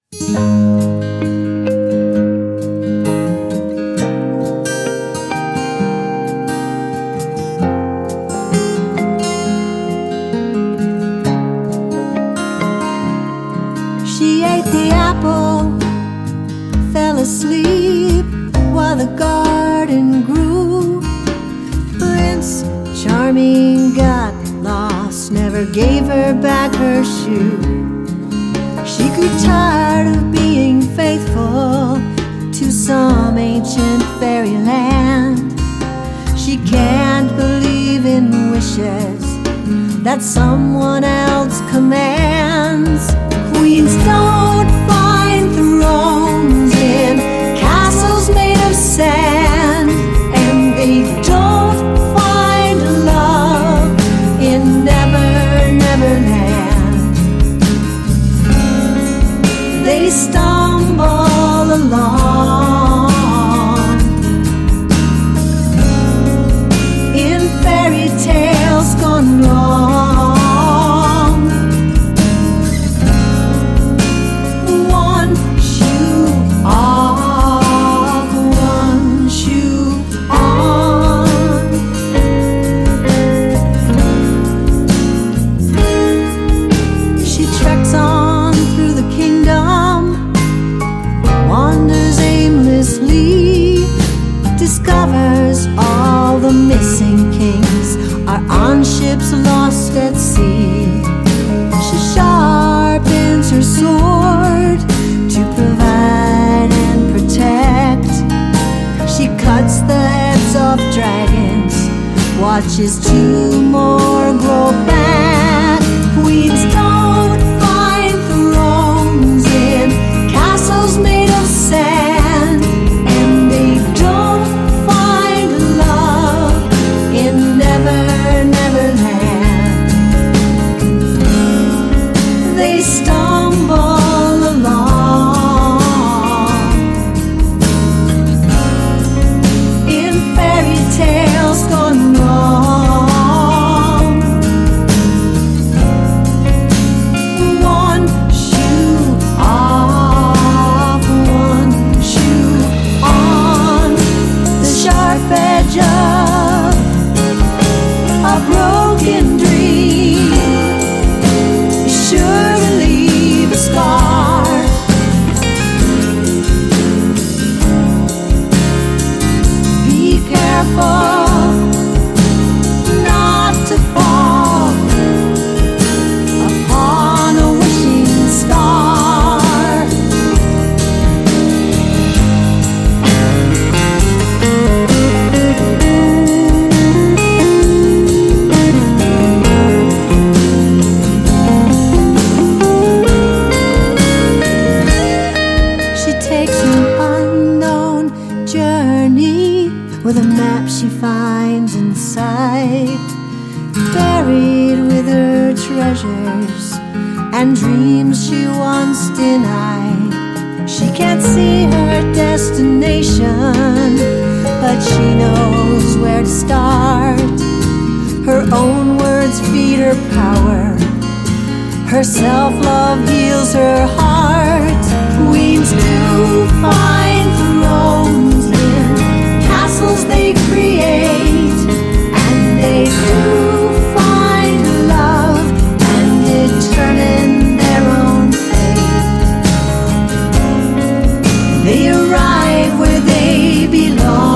She ate the apple, fell asleep while the garden grew. Prince Charming got lost, never gave her back her shoe. She grew tired of being faithful to some ancient fairyland. She can't believe in wishes that someone else commands. Queens don't find thrones in castles made of sand, and they don't find love in Never, Neverland. They stumble along in fairy tales gone wrong. Discovers all the missing kings are on ships lost at sea. She sharpens her sword to provide and protect. She cuts the heads of dragons, watches two more grow back. Queens don't find thrones in castles made of sand, and they don't they stumble along in fairy tales gone wrong. One shoe off, one shoe on, the sharp edge of a broken dream is sure to leave a scar. Be careful not to fall upon a wishing star. With a map she finds inside, buried with her treasures and dreams she once denied. She can't see her destination, but she knows where to start. Her own words feed her power, her self-love heals her heart. Queens do find thrones in castles they create, and they do find love and determine their own fate. They arrive where they belong.